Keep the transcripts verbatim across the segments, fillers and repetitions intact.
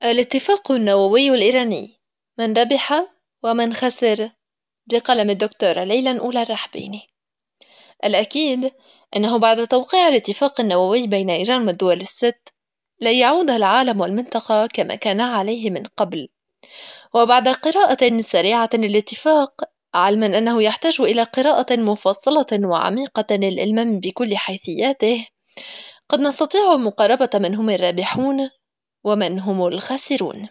الاتفاق النووي الإيراني: من ربح ومن خسر؟ بقلم الدكتورة ليلى الأولى الرحبيني. الأكيد أنه بعد توقيع الاتفاق النووي بين إيران والدول الست لن يعود العالم والمنطقة كما كان عليه من قبل، وبعد قراءة سريعة للاتفاق، علما أنه يحتاج إلى قراءة مفصلة وعميقة للإلمام بكل حيثياته، قد نستطيع مقاربة من هم الرابحون ومن هم الخاسرون.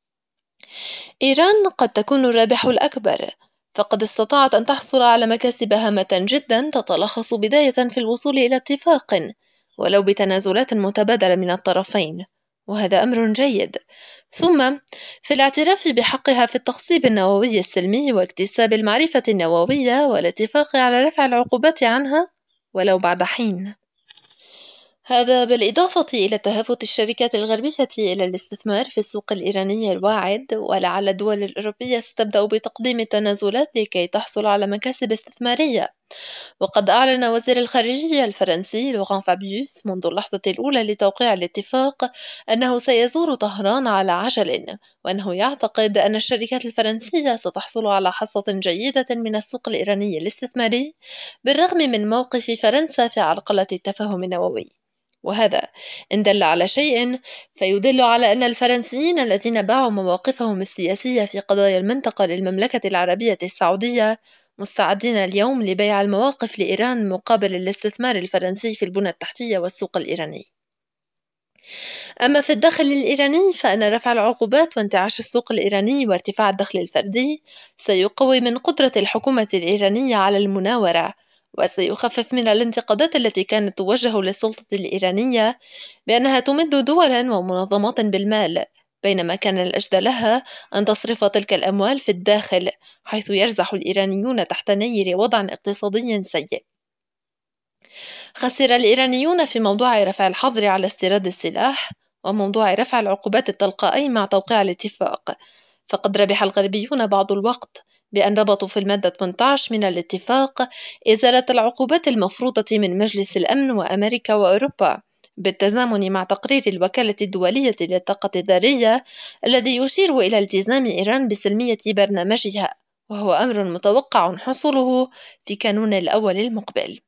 إيران قد تكون الرابح الأكبر، فقد استطاعت أن تحصل على مكاسب هامة جدا تتلخص بداية في الوصول إلى اتفاق ولو بتنازلات متبادلة من الطرفين، وهذا أمر جيد، ثم في الاعتراف بحقها في التخصيب النووي السلمي واكتساب المعرفة النووية والاتفاق على رفع العقوبات عنها ولو بعد حين. هذا بالإضافة إلى تهافت الشركات الغربية إلى الاستثمار في السوق الإيراني الواعد، ولعل الدول الأوروبية ستبدأ بتقديم التنازلات لكي تحصل على مكاسب استثمارية. وقد أعلن وزير الخارجية الفرنسي لوران فابيوس منذ اللحظة الأولى لتوقيع الاتفاق أنه سيزور طهران على عجل، وأنه يعتقد أن الشركات الفرنسية ستحصل على حصة جيدة من السوق الإيراني الاستثماري بالرغم من موقف فرنسا في عرقلة التفاهم النووي. وهذا إن دل على شيء فيدل على أن الفرنسيين الذين باعوا مواقفهم السياسية في قضايا المنطقة للمملكة العربية السعودية مستعدين اليوم لبيع المواقف لإيران مقابل الاستثمار الفرنسي في البنى التحتية والسوق الإيراني. أما في الداخل الإيراني فإن رفع العقوبات وانتعاش السوق الإيراني وارتفاع الدخل الفردي سيقوي من قدرة الحكومة الإيرانية على المناورة، وسيخفف من الانتقادات التي كانت توجه للسلطة الإيرانية بأنها تمد دولا ومنظمات بالمال، بينما كان الأجدى لها أن تصرف تلك الأموال في الداخل، حيث يرزح الإيرانيون تحت نير وضع اقتصادي سيء. خسر الإيرانيون في موضوع رفع الحظر على استيراد السلاح وموضوع رفع العقوبات التلقائي مع توقيع الاتفاق، فقد ربح الغربيون بعض الوقت بأن ربطوا في المادة ثمانية عشر من الاتفاق إزالة العقوبات المفروضة من مجلس الأمن وأمريكا وأوروبا بالتزامن مع تقرير الوكالة الدولية للطاقة الذرية الذي يشير إلى التزام إيران بسلمية برنامجها، وهو أمر متوقع حصوله في كانون الأول المقبل.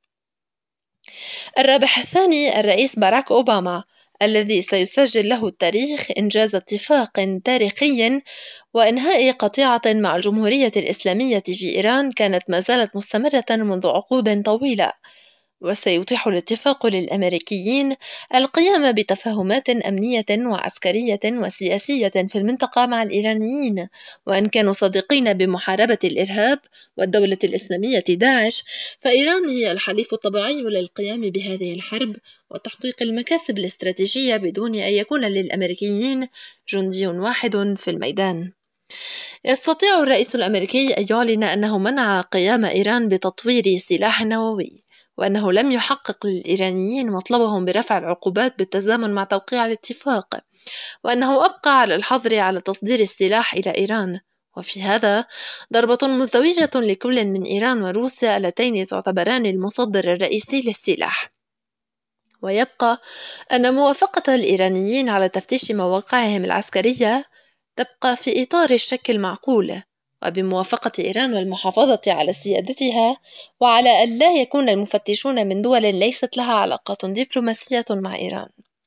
الرابح الثاني الرئيس باراك أوباما، الذي سيسجل له التاريخ إنجاز اتفاق تاريخي وإنهاء قطيعة مع الجمهورية الإسلامية في إيران كانت ما زالت مستمرة منذ عقود طويلة، وسيتيح الاتفاق للأمريكيين القيام بتفاهمات أمنية وعسكرية وسياسية في المنطقة مع الإيرانيين، وإن كانوا صادقين بمحاربة الإرهاب والدولة الإسلامية داعش، فإيران هي الحليف الطبيعي للقيام بهذه الحرب وتحقيق المكاسب الاستراتيجية بدون أن يكون للأمريكيين جندي واحد في الميدان. يستطيع الرئيس الأمريكي أن يعلن أنه منع قيام إيران بتطوير سلاح نووي، وأنه لم يحقق للإيرانيين مطلبهم برفع العقوبات بالتزامن مع توقيع الاتفاق، وأنه أبقى على الحظر على تصدير السلاح إلى إيران، وفي هذا ضربة مزدوجة لكل من إيران وروسيا اللتين تعتبران المصدر الرئيسي للسلاح. ويبقى أن موافقة الإيرانيين على تفتيش مواقعهم العسكرية تبقى في إطار الشك المعقول، وبموافقة إيران والمحافظة على سيادتها، وعلى أن لا يكون المفتشون من دول ليست لها علاقات دبلوماسية مع إيران.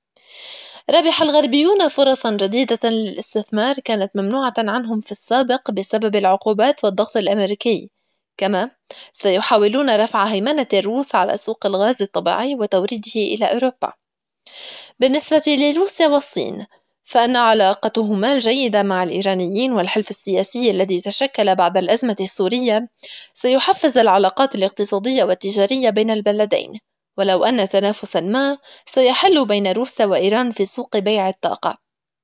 ربح الغربيون فرصا جديدة للاستثمار كانت ممنوعة عنهم في السابق بسبب العقوبات والضغط الأمريكي، كما سيحاولون رفع هيمنة الروس على سوق الغاز الطبيعي وتوريده إلى أوروبا. بالنسبة لروسيا والصين فإن علاقتهما الجيدة مع الإيرانيين والحلف السياسي الذي تشكل بعد الأزمة السورية سيحفز العلاقات الاقتصادية والتجارية بين البلدين، ولو أن تنافسا ما سيحل بين روسيا وإيران في سوق بيع الطاقة.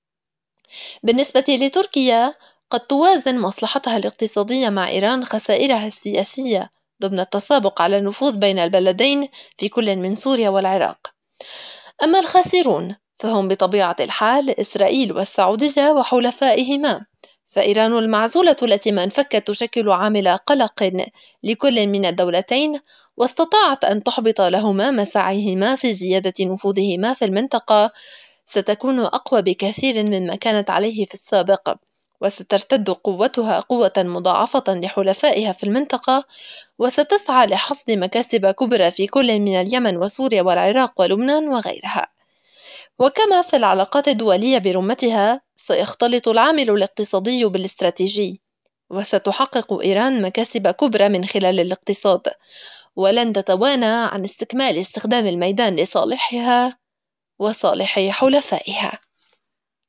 بالنسبة لتركيا قد توازن مصلحتها الاقتصادية مع إيران خسائرها السياسية ضمن التسابق على النفوذ بين البلدين في كل من سوريا والعراق. أما الخاسرون فهم بطبيعة الحال إسرائيل والسعودية وحلفائهما، فإيران المعزولة التي ما انفكت تشكل عامل قلق لكل من الدولتين، واستطاعت أن تحبط لهما مساعيهما في زيادة نفوذهما في المنطقة ستكون أقوى بكثير مما كانت عليه في السابق، وسترتد قوتها قوة مضاعفة لحلفائها في المنطقة، وستسعى لحصد مكاسب كبرى في كل من اليمن وسوريا والعراق ولبنان وغيرها. وكما في العلاقات الدولية برمتها، سيختلط العامل الاقتصادي بالاستراتيجي، وستحقق إيران مكاسب كبرى من خلال الاقتصاد، ولن تتوانى عن استكمال استخدام الميدان لصالحها وصالح حلفائها.